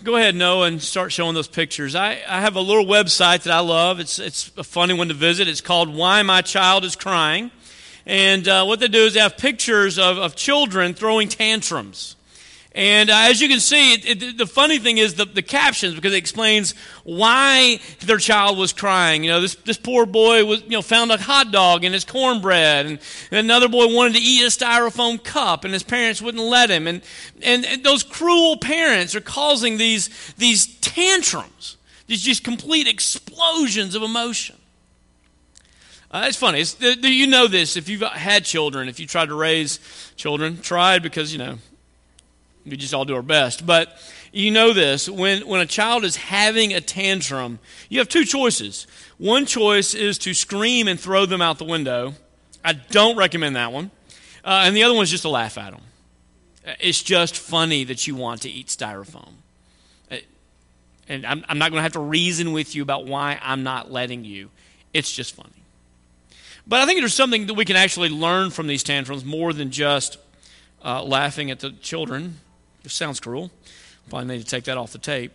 Go ahead, Noah, and start showing those pictures. I have a little website that I love. It's a funny one to visit. It's called Why My Child Is Crying. And what they do is they have pictures of children throwing tantrums. And as you can see, the funny thing is the captions, because it explains why their child was crying. You know, this poor boy was, found a hot dog in his cornbread, and another boy wanted to eat a styrofoam cup, and his parents wouldn't let him. And those cruel parents are causing these tantrums, these just complete explosions of emotion. It's funny. You know this if you've had children, if you tried to raise children, tried because, we just all do our best. But you know this, when a child is having a tantrum, you have two choices. One choice is to scream and throw them out the window. I don't recommend that one. And the other one is just to laugh at them. It's just funny that you want to eat styrofoam. And I'm not going to have to reason with you about why I'm not letting you. It's just funny. But I think there's something that we can actually learn from these tantrums more than just laughing at the children. It sounds cruel. Probably need to take that off the tape.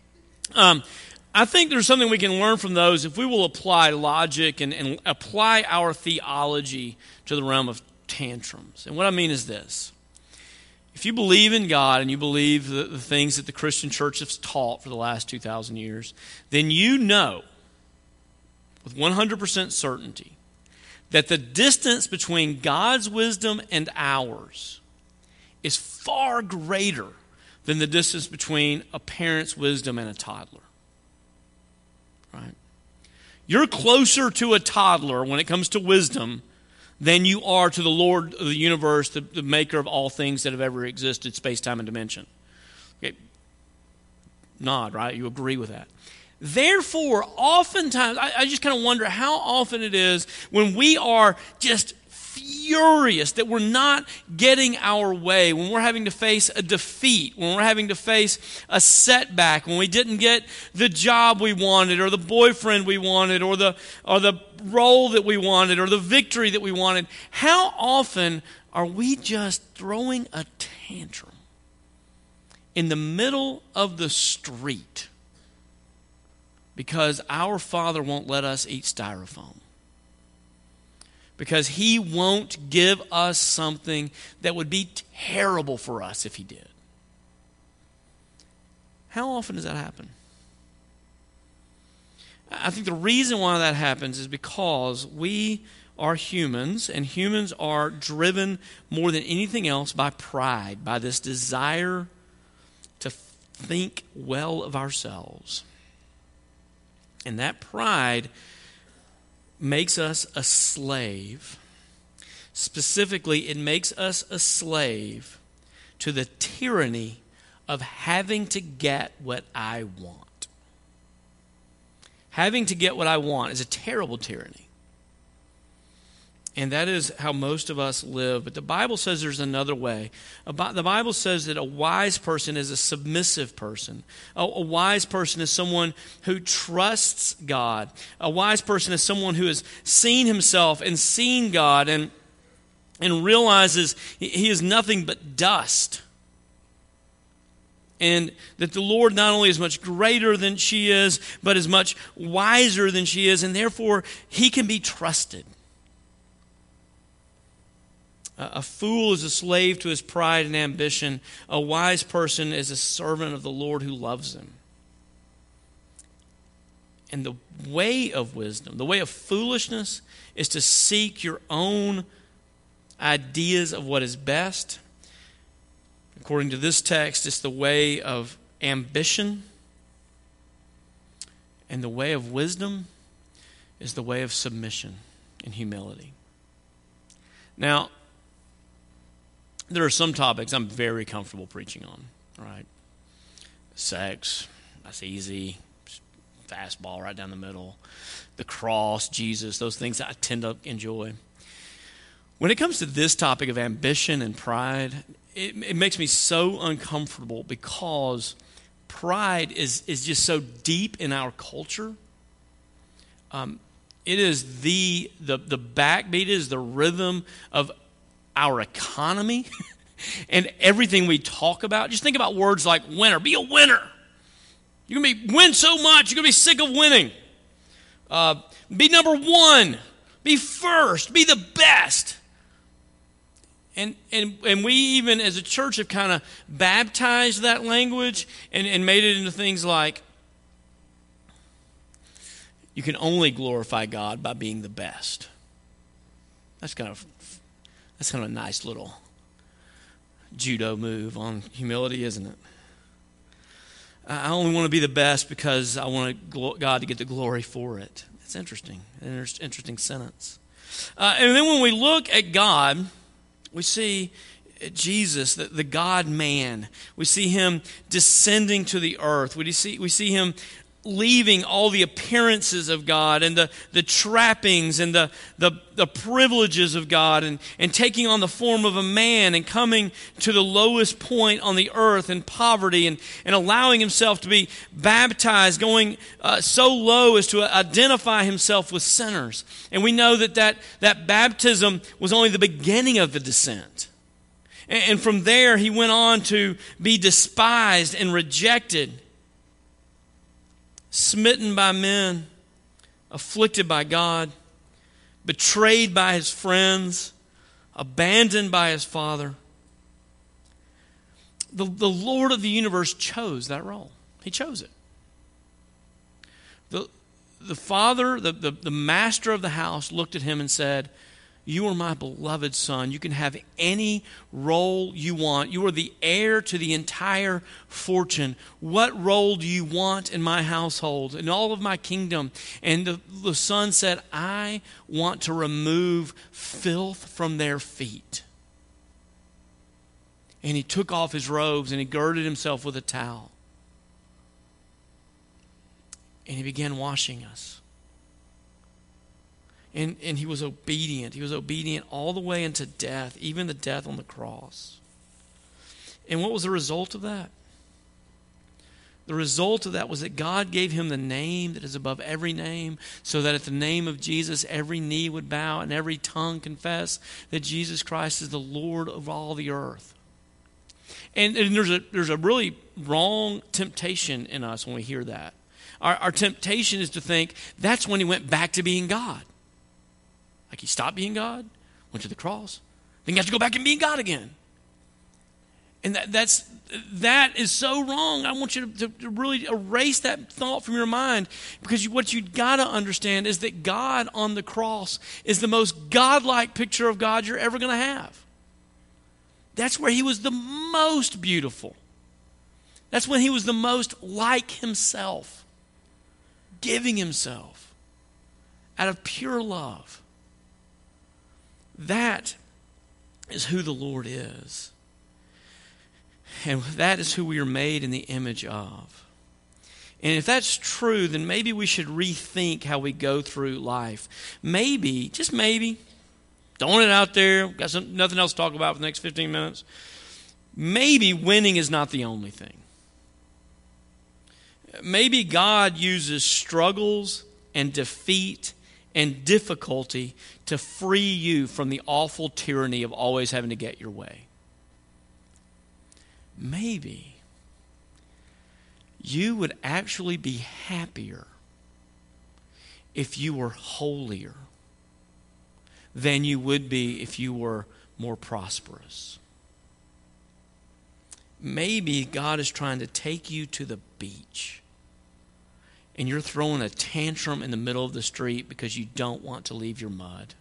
I think there's something we can learn from those if we will apply logic and apply our theology to the realm of tantrums. And what I mean is this. If you believe in God and you believe the things that the Christian church has taught for the last 2,000 years, then you know with 100% certainty that the distance between God's wisdom and ours is far greater than the distance between a parent's wisdom and a toddler. Right? You're closer to a toddler when it comes to wisdom than you are to the Lord of the universe, the maker of all things that have ever existed, space, time, and dimension. Okay. Nod, right? You agree with that. Therefore, oftentimes, I just kind of wonder how often it is when we are just furious that we're not getting our way, when we're having to face a defeat, when we're having to face a setback, when we didn't get the job we wanted or the boyfriend we wanted or the role that we wanted or the victory that we wanted. How often are we just throwing a tantrum in the middle of the street because our Father won't let us eat styrofoam? Because He won't give us something that would be terrible for us if He did. How often does that happen? I think the reason why that happens is because we are humans, and humans are driven more than anything else by pride, by this desire to think well of ourselves. And that pride makes us a slave. Specifically, it makes us a slave to the tyranny of having to get what I want. Having to get what I want is a terrible tyranny. And that is how most of us live. But the Bible says there's another way. The Bible says that a wise person is a submissive person. A wise person is someone who trusts God. A wise person is someone who has seen himself and seen God and realizes he is nothing but dust. And that the Lord not only is much greater than she is, but is much wiser than she is, and therefore He can be trusted. A fool is a slave to his pride and ambition. A wise person is a servant of the Lord who loves him. And the way of wisdom, the way of foolishness, is to seek your own ideas of what is best. According to this text, it's the way of ambition. And the way of wisdom is the way of submission and humility. Now, there are some topics I'm very comfortable preaching on, right? Sex, that's easy. Fastball right down the middle. The cross, Jesus, those things I tend to enjoy. When it comes to this topic of ambition and pride, it makes me so uncomfortable because pride is just so deep in our culture. It is the backbeat, it is the rhythm of our economy and everything we talk about. Just think about words like winner. Be a winner. You're going to win so much, you're going to be sick of winning. Be number one. Be first. Be the best. And we even as a church have kind of baptized that language and made it into things like, you can only glorify God by being the best. That's kind of a nice little judo move on humility, isn't it? I only want to be the best because I want God to get the glory for it. It's interesting. An interesting sentence. And then when we look at God, we see Jesus, the God-man. We see him descending to the earth. We see him leaving all the appearances of God and the trappings and the privileges of God and taking on the form of a man and coming to the lowest point on the earth in poverty and allowing himself to be baptized, going so low as to identify himself with sinners. And we know that baptism was only the beginning of the descent. And from there, he went on to be despised and rejected, smitten by men, afflicted by God, betrayed by his friends, abandoned by his Father. The Lord of the universe chose that role. He chose it. The Father, the master of the house, looked at him and said, "You are my beloved Son. You can have any role you want. You are the heir to the entire fortune. What role do you want in my household, in all of my kingdom?" And the Son said, "I want to remove filth from their feet." And he took off his robes and he girded himself with a towel. And he began washing us. And he was obedient. He was obedient all the way into death, even the death on the cross. And what was the result of that? The result of that was that God gave him the name that is above every name, so that at the name of Jesus, every knee would bow and every tongue confess that Jesus Christ is the Lord of all the earth. And there's a really wrong temptation in us when we hear that. Our temptation is to think that's when he went back to being God. Like he stopped being God, went to the cross, then got to go back and being God again. And that is so wrong. I want you to really erase that thought from your mind, because what you've got to understand is that God on the cross is the most godlike picture of God you're ever going to have. That's where he was the most beautiful. That's when he was the most like himself, giving himself out of pure love. That is who the Lord is. And that is who we are made in the image of. And if that's true, then maybe we should rethink how we go through life. Maybe, just maybe, throwing it out there, got nothing else to talk about for the next 15 minutes. Maybe winning is not the only thing. Maybe God uses struggles and defeat and difficulty to free you from the awful tyranny of always having to get your way. Maybe you would actually be happier if you were holier than you would be if you were more prosperous. Maybe God is trying to take you to the beach and you're throwing a tantrum in the middle of the street because you don't want to leave your mud.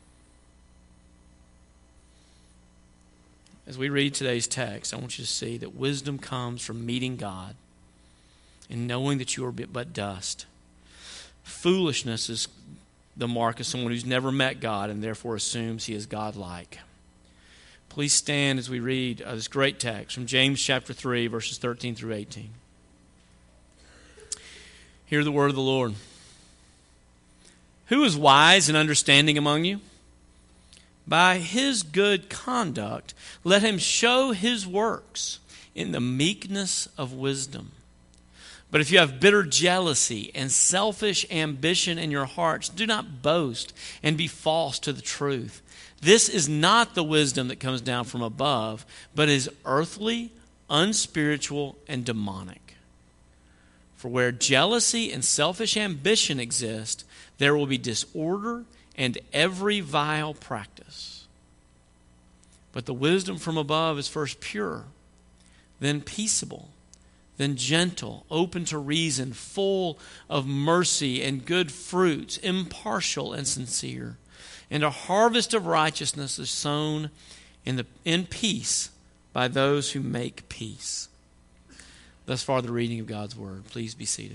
As we read today's text, I want you to see that wisdom comes from meeting God and knowing that you are but dust. Foolishness is the mark of someone who's never met God and therefore assumes he is God-like. Please stand as we read this great text from James chapter 3, verses 13 through 18. Hear the word of the Lord. Who is wise and understanding among you? By his good conduct, let him show his works in the meekness of wisdom. But if you have bitter jealousy and selfish ambition in your hearts, do not boast and be false to the truth. This is not the wisdom that comes down from above, but is earthly, unspiritual, and demonic. For where jealousy and selfish ambition exist, there will be disorder and every vile practice. But the wisdom from above is first pure, then peaceable, then gentle, open to reason, full of mercy and good fruits, impartial and sincere. And a harvest of righteousness is sown in peace by those who make peace. Thus far, the reading of God's Word. Please be seated.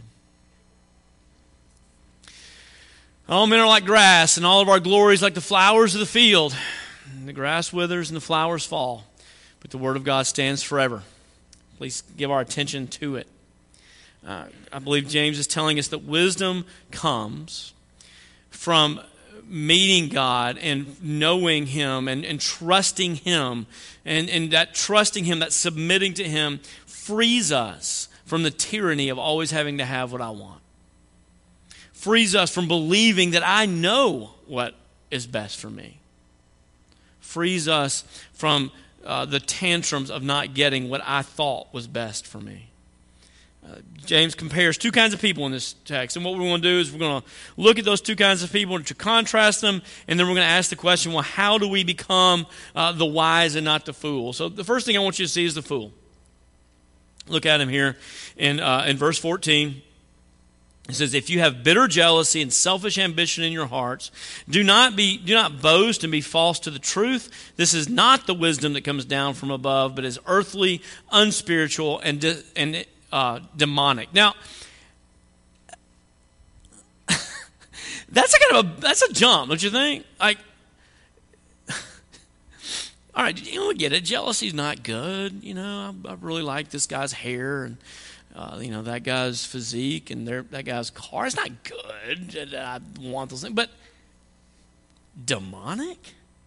All men are like grass, and all of our glories like the flowers of the field. And the grass withers and the flowers fall, but the Word of God stands forever. Please give our attention to it. I believe James is telling us that wisdom comes from meeting God and knowing Him and trusting Him. And that trusting Him, that submitting to Him, frees us from the tyranny of always having to have what I want. Frees us from believing that I know what is best for me. Frees us from the tantrums of not getting what I thought was best for me. James compares two kinds of people in this text. And what we're going to do is we're going to look at those two kinds of people to contrast them. And then we're going to ask the question, well, how do we become the wise and not the fool? So the first thing I want you to see is the fool. Look at him here in verse 14. It says, if you have bitter jealousy and selfish ambition in your hearts, do not boast and be false to the truth. This is not the wisdom that comes down from above, but is earthly, unspiritual, and demonic. Now, that's a jump, don't you think? Like, all right, we get it. Jealousy's not good. I really like this guy's hair and that guy's physique and that guy's car. It's not good. I want those things, but demonic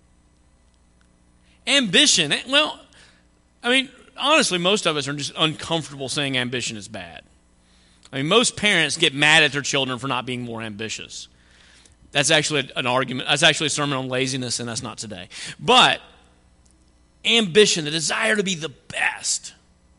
ambition. Well, I mean, honestly, most of us are just uncomfortable saying ambition is bad. I mean, most parents get mad at their children for not being more ambitious. That's actually an argument. That's actually a sermon on laziness, and that's not today. But ambition, the desire to be the best,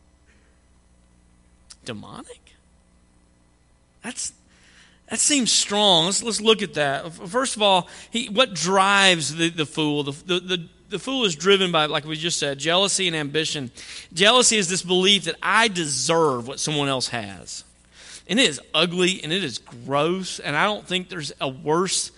demonic? That seems strong. Let's look at that. First of all, what drives the fool? The fool is driven by, like we just said, jealousy and ambition. Jealousy is this belief that I deserve what someone else has. And it is ugly and it is gross, and I don't think there's a worse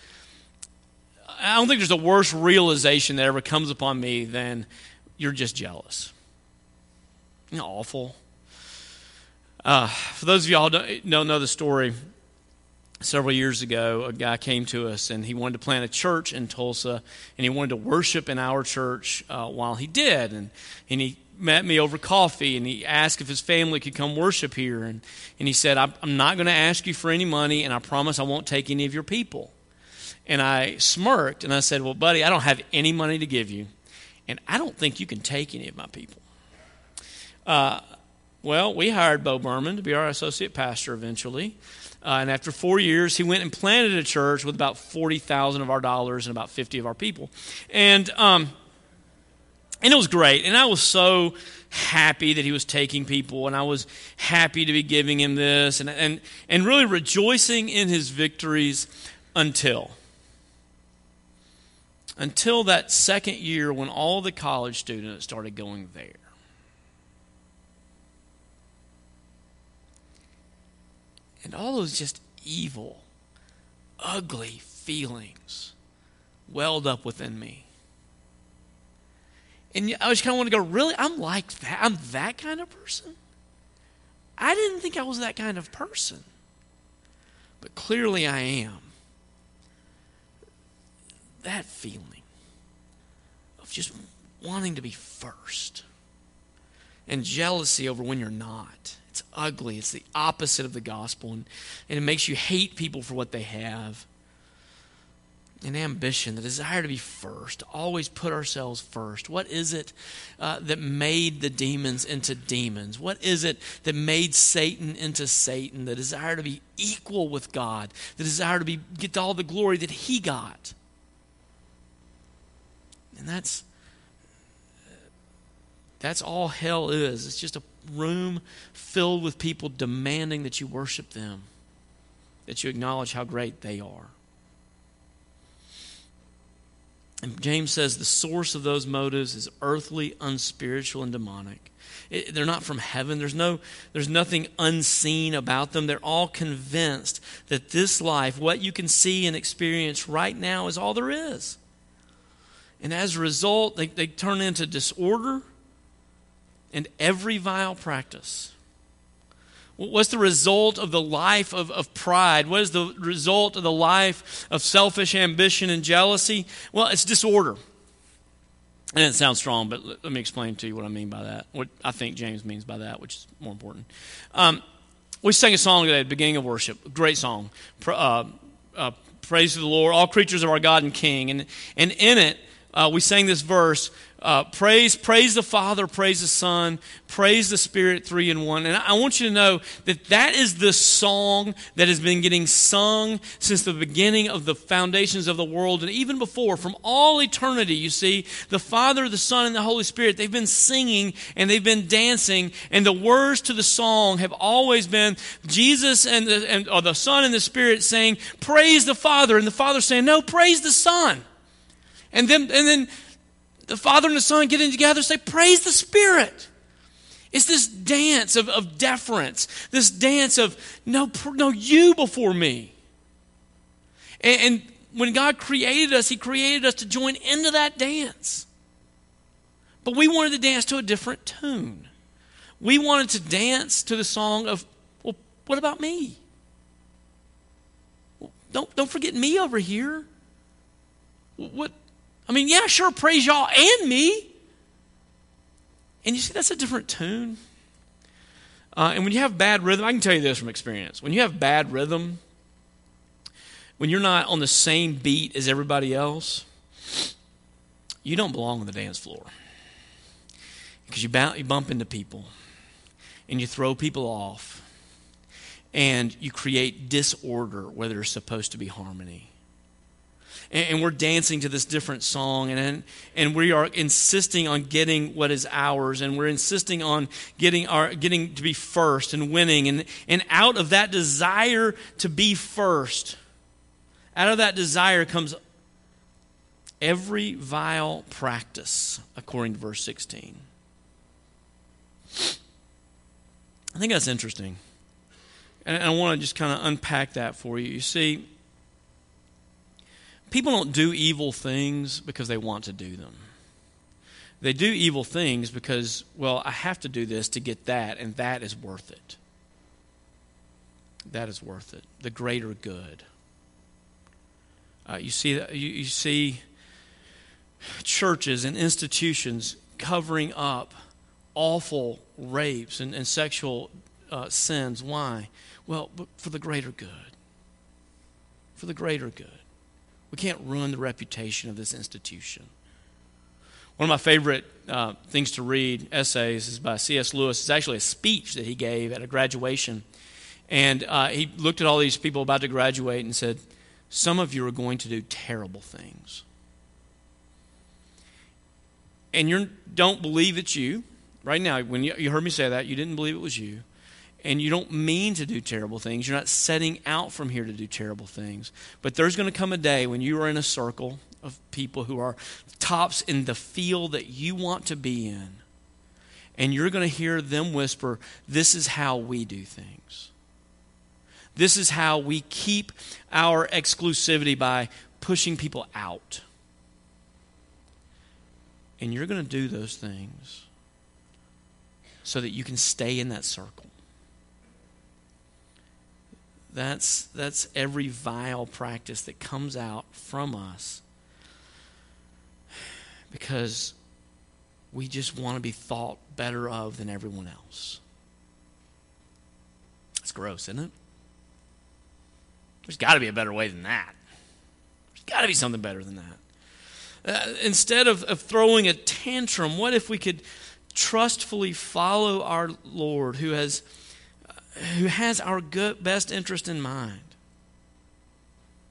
realization that ever comes upon me than you're just jealous. Awful. For those of y'all who don't know the story, several years ago, a guy came to us and he wanted to plant a church in Tulsa, and he wanted to worship in our church while he did. And he met me over coffee, and he asked if his family could come worship here. And he said, I'm not going to ask you for any money, and I promise I won't take any of your people. And I smirked, and I said, well, buddy, I don't have any money to give you, and I don't think you can take any of my people. Well, we hired Bo Berman to be our associate pastor eventually. And after 4 years, he went and planted a church with about $40,000 of our dollars and about 50 of our people. And it was great. And I was so happy that he was taking people, and I was happy to be giving him this and really rejoicing in his victories until that second year when all the college students started going there. And all those just evil, ugly feelings welled up within me. And I just kind of want to go, really? I'm like that? I'm that kind of person? I didn't think I was that kind of person. But clearly I am. That feeling of just wanting to be first. And jealousy over when you're not. It's ugly. It's the opposite of the gospel. And it makes you hate people for what they have. And ambition, the desire to be first, to always put ourselves first. What is it that made the demons into demons? What is it that made Satan into Satan? The desire to be equal with God. The desire to get all the glory that he got. And That's all hell is. It's just a room filled with people demanding that you worship them, that you acknowledge how great they are. And James says the source of those motives is earthly, unspiritual, and demonic. They're not from heaven. There's nothing unseen about them. They're all convinced that this life, what you can see and experience right now, is all there is. And as a result, they turn into disorder and every vile practice. What's the result of the life of pride? What is the result of the life of selfish ambition and jealousy? Well, it's disorder. And it sounds strong, but let me explain to you what I mean by that. What I think James means by that, which is more important. We sang a song today at the beginning of worship. A great song. Praise to the Lord, all creatures of our God and King. And in it, we sang this verse, praise the Father, praise the Son, praise the Spirit, 3 in 1. And I want you to know that is the song that has been getting sung since the beginning of the foundations of the world. And even before, from all eternity, you see, the Father, the Son, and the Holy Spirit, they've been singing and they've been dancing. And the words to the song have always been Jesus and the Son and the Spirit saying, praise the Father. And the Father saying, no, praise the Son. And then the Father and the Son getting together and say, praise the Spirit. It's this dance of deference, this dance of, no, you before me. And when God created us, He created us to join into that dance. But we wanted to dance to a different tune. We wanted to dance to the song of, well, what about me? Don't forget me over here. What? I mean, yeah, sure, praise y'all and me. And you see, that's a different tune. And when you have bad rhythm, I can tell you this from experience. When you have bad rhythm, when you're not on the same beat as everybody else, you don't belong on the dance floor. Because you bump into people, and you throw people off, and you create disorder where there's supposed to be harmony. And we're dancing to this different song, and we are insisting on getting what is ours, and we're insisting on getting to be first and winning. And out of that desire to be first, out of that desire comes every vile practice, according to verse 16. I think that's interesting. And I want to just kind of unpack that for you. You see, people don't do evil things because they want to do them. They do evil things because, well, I have to do this to get that, and that is worth it. That is worth it. The greater good. You see churches and institutions covering up awful rapes and sexual sins. Why? Well, for the greater good. For the greater good. We can't ruin the reputation of this institution. One of my favorite things to read, essays, is by C.S. Lewis. It's actually a speech that he gave at a graduation. And he looked at all these people about to graduate and said, some of you are going to do terrible things. And you don't believe it's you. Right now, when you heard me say that, you didn't believe it was you. And you don't mean to do terrible things. You're not setting out from here to do terrible things. But there's going to come a day when you are in a circle of people who are tops in the field that you want to be in. And you're going to hear them whisper, this is how we do things. This is how we keep our exclusivity by pushing people out. And you're going to do those things so that you can stay in that circle. That's every vile practice that comes out from us because we just want to be thought better of than everyone else. It's gross, isn't it? There's got to be a better way than that. There's got to be something better than that. Instead of throwing a tantrum, what if we could trustfully follow our Lord who has our best interest in mind?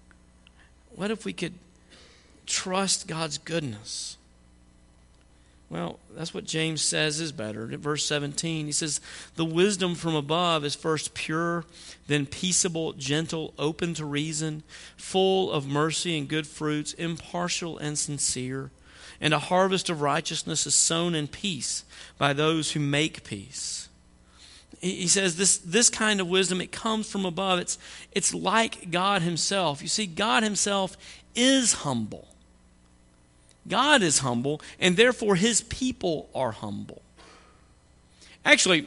What if we could trust God's goodness? Well, that's what James says is better. In verse 17, he says, the wisdom from above is first pure, then peaceable, gentle, open to reason, full of mercy and good fruits, impartial and sincere. And a harvest of righteousness is sown in peace by those who make peace. He says this kind of wisdom, it comes from above. It's like God himself. You see, God himself is humble. God is humble, and therefore his people are humble. Actually,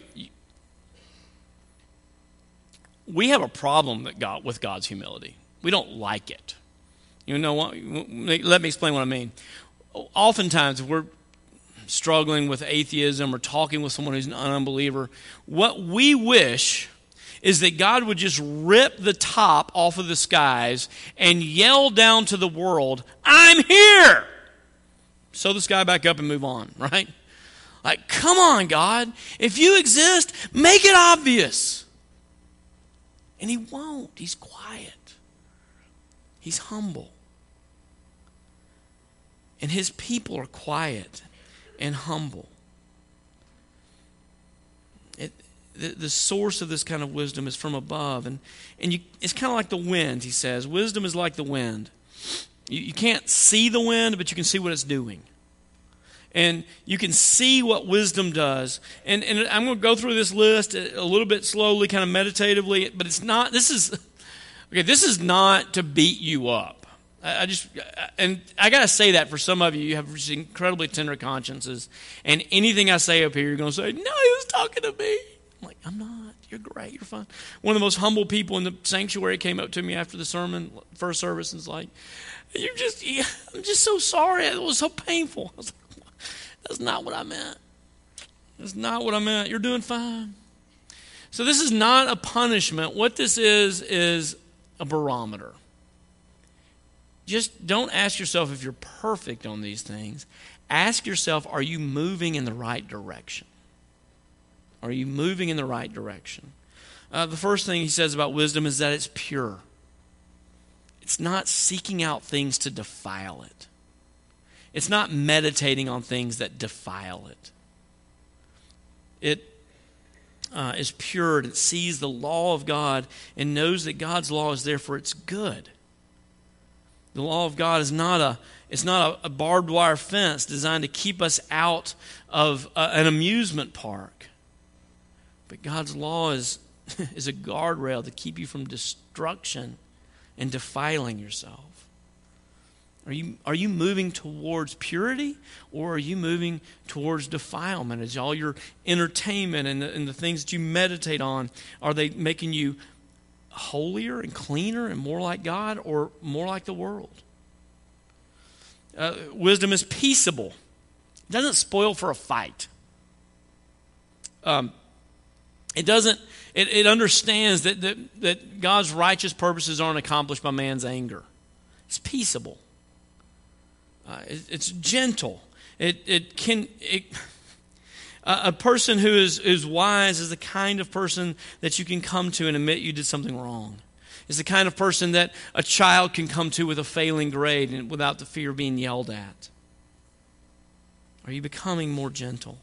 we have a problem with God's humility. We don't like it. You know what? Let me explain what I mean. Oftentimes, if we're struggling with atheism or talking with someone who's an unbeliever, what we wish is that God would just rip the top off of the skies and yell down to the world, I'm here! Sew the sky back up and move on, right? Like, come on, God. If you exist, make it obvious. And he won't. He's quiet. He's humble. And his people are quiet and humble. The source of this kind of wisdom is from above. And it's kind of like the wind, he says. Wisdom is like the wind. You can't see the wind, but you can see what it's doing. And you can see what wisdom does. And I'm going to go through this list a little bit slowly, kind of meditatively, but this is not to beat you up. And I got to say that for some of you, you have incredibly tender consciences, and anything I say up here, you're going to say, no, he was talking to me. I'm like, I'm not. You're great. You're fine. One of the most humble people in the sanctuary came up to me after the sermon, first service, and was like, I'm just so sorry. It was so painful. I was like, that's not what I meant. That's not what I meant. You're doing fine. So this is not a punishment. What this is a barometer. Just don't ask yourself if you're perfect on these things. Ask yourself, are you moving in the right direction? Are you moving in the right direction? The first thing he says about wisdom is that it's pure. It's not seeking out things to defile it. It's not meditating on things that defile it. It is pure, and it sees the law of God and knows that God's law is there for its good. The law of God is not a barbed wire fence designed to keep us out of an amusement park. But God's law is a guardrail to keep you from destruction and defiling yourself. Are you moving towards purity, or are you moving towards defilement? Is all your entertainment and the things that you meditate on, are they making you holier and cleaner and more like God, or more like the world? Wisdom is peaceable. It doesn't spoil for a fight. It understands that God's righteous purposes aren't accomplished by man's anger. It's peaceable. It's gentle. A person who is wise is the kind of person that you can come to and admit you did something wrong. It's the kind of person that a child can come to with a failing grade and without the fear of being yelled at. Are you becoming more gentle?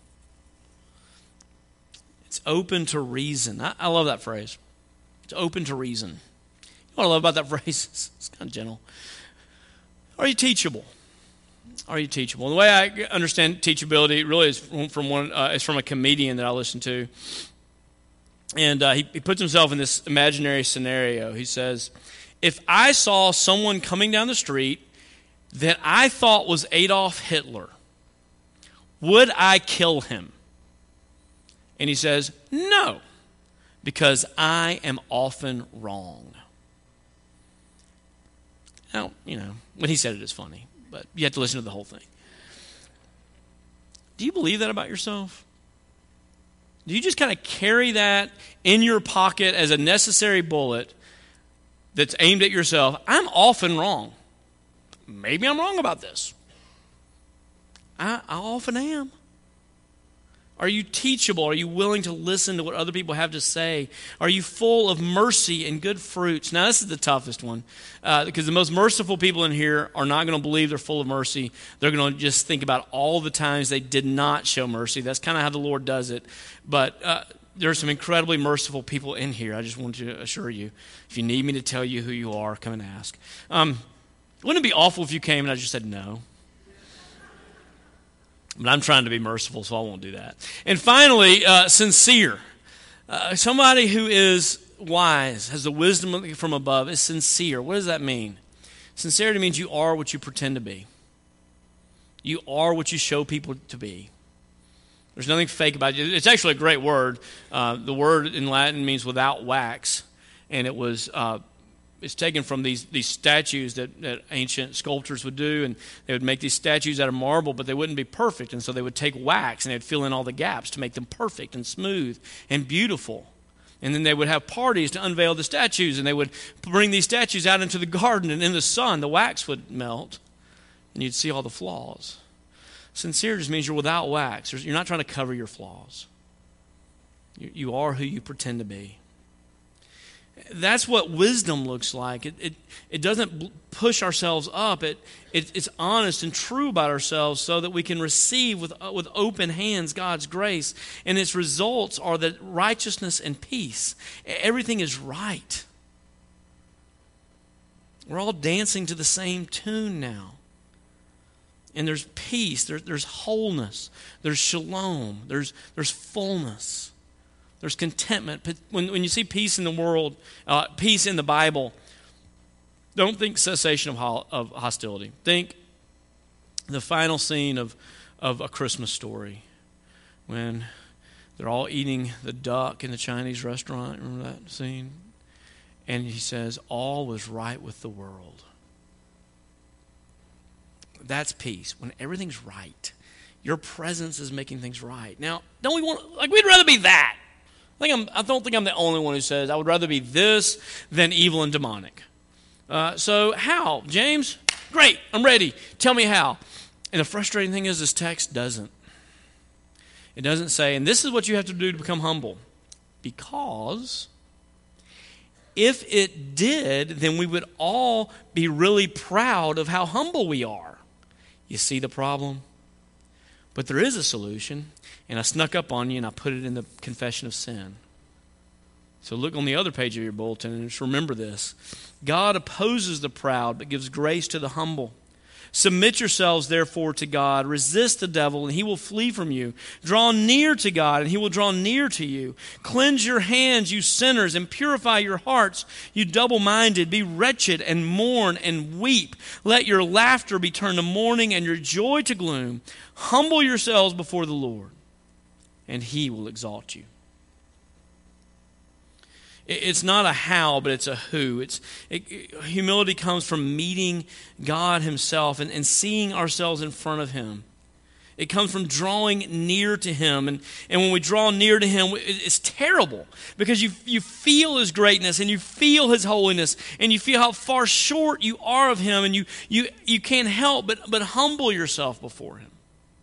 It's open to reason. I love that phrase. It's open to reason. You know what I love about that phrase? It's kind of gentle. Are you teachable? Are you teachable? The way I understand teachability really is from a comedian that I listen to. And he puts himself in this imaginary scenario. He says, if I saw someone coming down the street that I thought was Adolf Hitler, would I kill him? And he says, no, because I am often wrong. Now, when he said it is funny, but you have to listen to the whole thing. Do you believe that about yourself? Do you just kind of carry that in your pocket as a necessary bullet that's aimed at yourself? I'm often wrong. Maybe I'm wrong about this. I often am. Are you teachable? Are you willing to listen to what other people have to say? Are you full of mercy and good fruits? Now, this is the toughest one because the most merciful people in here are not going to believe they're full of mercy. They're going to just think about all the times they did not show mercy. That's kind of how the Lord does it. But there are some incredibly merciful people in here. I just want to assure you. If you need me to tell you who you are, come and ask. Wouldn't it be awful if you came and I just said no? But I'm trying to be merciful, so I won't do that. And finally, sincere. Somebody who is wise, has the wisdom from above, is sincere. What does that mean? Sincerity means you are what you pretend to be. You are what you show people to be. There's nothing fake about it. It's actually a great word. The word in Latin means without wax, and it was... It's taken from these statues that ancient sculptors would do, and they would make these statues out of marble, but they wouldn't be perfect, and so they would take wax and they'd fill in all the gaps to make them perfect and smooth and beautiful. And then they would have parties to unveil the statues, and they would bring these statues out into the garden, and in the sun the wax would melt, and you'd see all the flaws. Sincere just means you're without wax. You're not trying to cover your flaws. You are who you pretend to be. That's what wisdom looks like. It doesn't push ourselves up. It's honest and true about ourselves so that we can receive with open hands God's grace. And its results are that righteousness and peace. Everything is right. We're all dancing to the same tune now. And there's peace, there's wholeness, there's shalom, there's fullness. There's contentment. When you see peace in the world, peace in the Bible, don't think cessation of hostility. Think the final scene of A Christmas Story when they're all eating the duck in the Chinese restaurant. Remember that scene? And he says, all was right with the world. That's peace, when everything's right. Your presence is making things right. Now, don't we want, we'd rather be that. I don't think I'm the only one who says I would rather be this than evil and demonic. So how? James? Great, I'm ready. Tell me how. And the frustrating thing is this text doesn't. It doesn't say, and this is what you have to do to become humble. Because if it did, then we would all be really proud of how humble we are. You see the problem? But there is a solution. And I snuck up on you and I put it in the confession of sin. So look on the other page of your bulletin and just remember this. God opposes the proud but gives grace to the humble. Submit yourselves therefore to God. Resist the devil and he will flee from you. Draw near to God and he will draw near to you. Cleanse your hands, you sinners, and purify your hearts, you double-minded. Be wretched and mourn and weep. Let your laughter be turned to mourning and your joy to gloom. Humble yourselves before the Lord, and he will exalt you. It's not a how, but it's a who. Humility comes from meeting God himself and seeing ourselves in front of him. It comes from drawing near to him. And when we draw near to him, it's terrible because you feel his greatness and you feel his holiness and you feel how far short you are of him, and you can't help but humble yourself before him.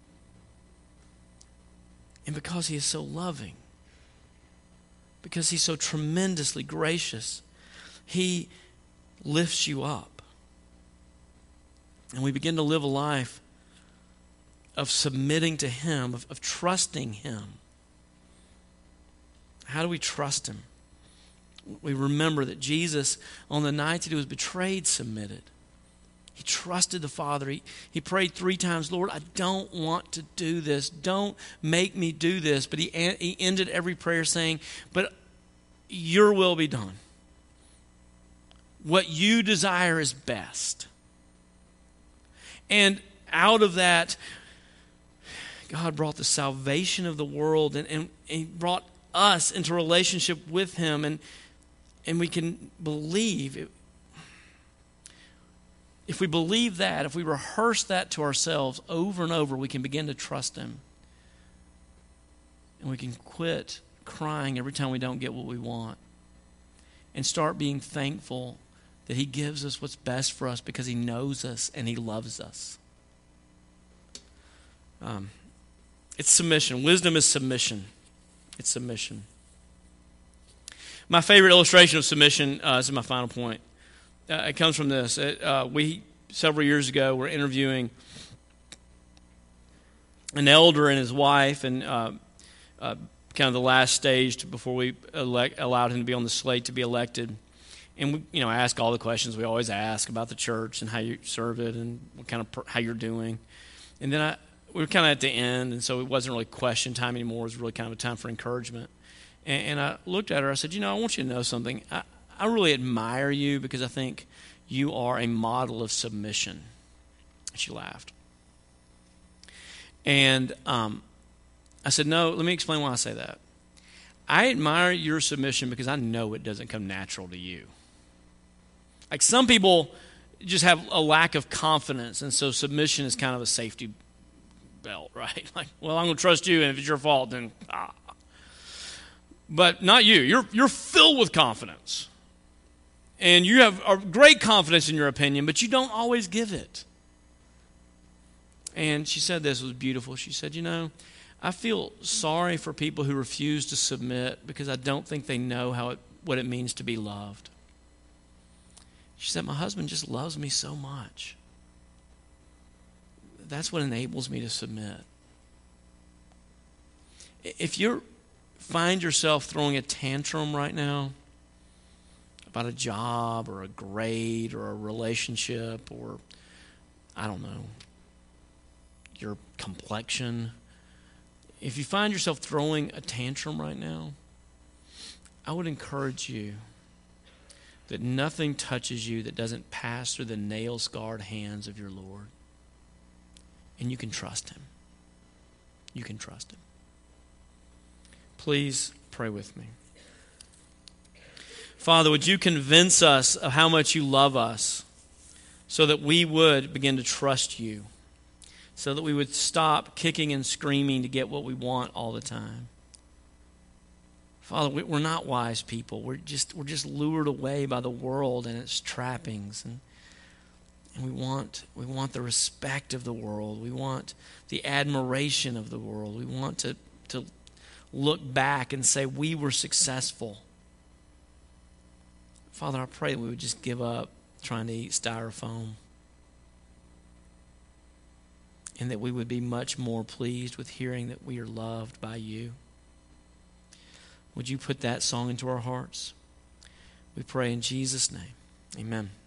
And because he is so loving, because he's so tremendously gracious, he lifts you up. And we begin to live a life of submitting to him, of trusting him. How do we trust him? We remember that Jesus, on the night that he was betrayed, submitted. He trusted the Father. He prayed 3 times, Lord, I don't want to do this. Don't make me do this. But he ended every prayer saying, but your will be done. What you desire is best. And out of that, God brought the salvation of the world and he brought us into relationship with him. And we can believe if we believe that, if we rehearse that to ourselves over and over, we can begin to trust him. And we can quit crying every time we don't get what we want. And start being thankful that he gives us what's best for us because he knows us and he loves us. It's submission. Wisdom is submission. It's submission. My favorite illustration of submission is my final point. It comes from this. We, several years ago, were interviewing an elder and his wife, and kind of the last stage before we allowed him to be on the slate to be elected. And we, ask all the questions we always ask about the church and how you serve it and what kind of how you're doing. And then we were kind of at the end, and so it wasn't really question time anymore. It was really kind of a time for encouragement. And I looked at her. I said, I want you to know something. I really admire you because I think you are a model of submission. She laughed. And I said, no, let me explain why I say that. I admire your submission because I know it doesn't come natural to you. Like some people just have a lack of confidence, and so submission is kind of a safety belt, right? Like, well, I'm going to trust you, and if it's your fault, then But not you. You're filled with confidence. And you have a great confidence in your opinion, but you don't always give it. And she said this was beautiful. She said, I feel sorry for people who refuse to submit because I don't think they know what it means to be loved. She said, my husband just loves me so much. That's what enables me to submit. If you find yourself throwing a tantrum right now about a job or a grade or a relationship or, I don't know, your complexion, if you find yourself throwing a tantrum right now, I would encourage you that nothing touches you that doesn't pass through the nail-scarred hands of your Lord. And you can trust him. You can trust him. Please pray with me. Father, would you convince us of how much you love us so that we would begin to trust you, so that we would stop kicking and screaming to get what we want all the time. Father, we're not wise people. We're just lured away by the world and its trappings, and we want the respect of the world. We want the admiration of the world. We want to look back and say we were successful. Father, I pray that we would just give up trying to eat styrofoam, and that we would be much more pleased with hearing that we are loved by you. Would you put that song into our hearts? We pray in Jesus' name. Amen.